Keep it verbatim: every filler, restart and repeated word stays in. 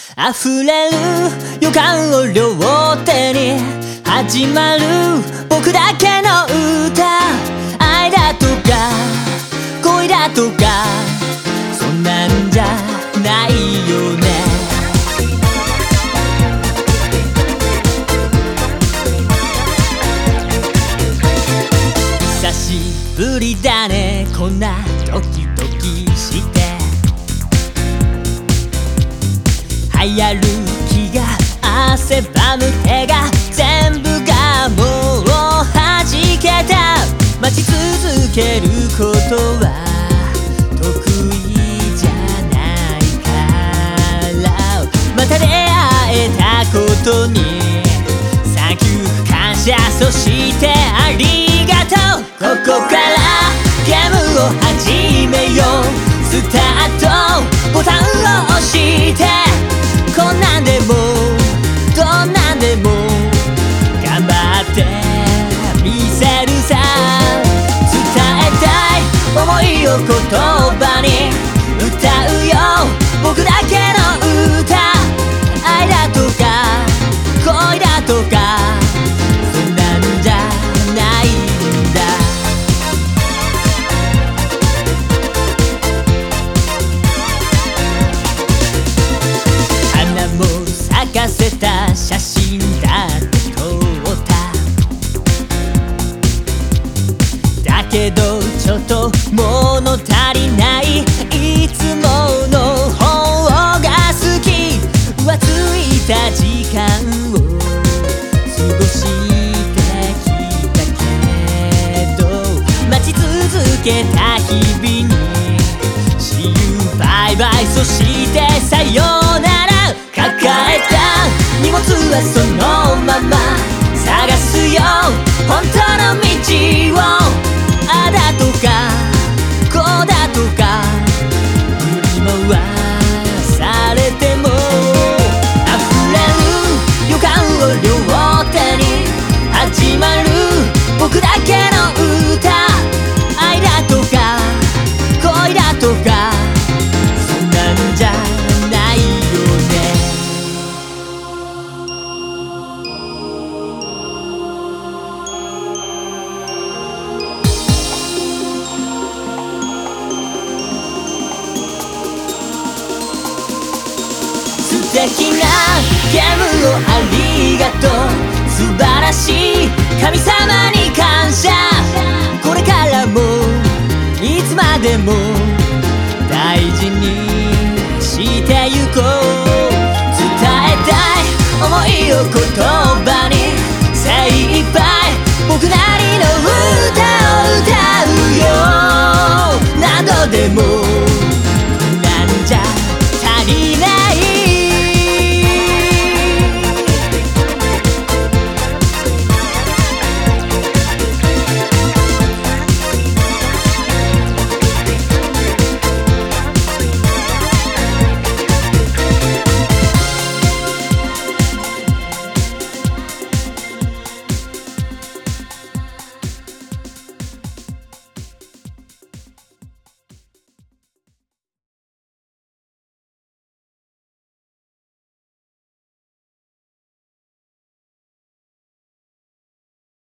溢れる予感を両手に始まる僕だけの歌。愛だとか恋だとかそんなんじゃないよね。久しぶりだねこんなドキドキして流行る気が汗ばむ手が全部がもう弾けた。待ち続けることは得意じゃないからまた出会えたことにサンキュー感謝そしてありがとう。ここからゲームを始めよう。スタートボタンを押してこんなんでもどんなんでも頑張ってみせるさ。伝えたい想いを言葉に歌うよ僕だけの歌。愛だとか恋だとかそんなんじゃないんだ。花も咲かせた写真だって撮っただけどちょっと物足りない。いつもの方が好き。浮ついた時間を過ごしてきたけど待ち続けた日々に See you bye bye そしてさよなら。抱えた荷物はそのまま探すよ本当の道を。あだとかこうだとか振り回されても溢れる予感を両手に始まる僕だけの歌。愛だとか恋だとかそんなんじゃないよね。素敵なゲームをありがとう。素晴らしい神様に感謝。これからもいつまでも大事にしてゆこう。伝えたい想いを言葉に精一杯僕なり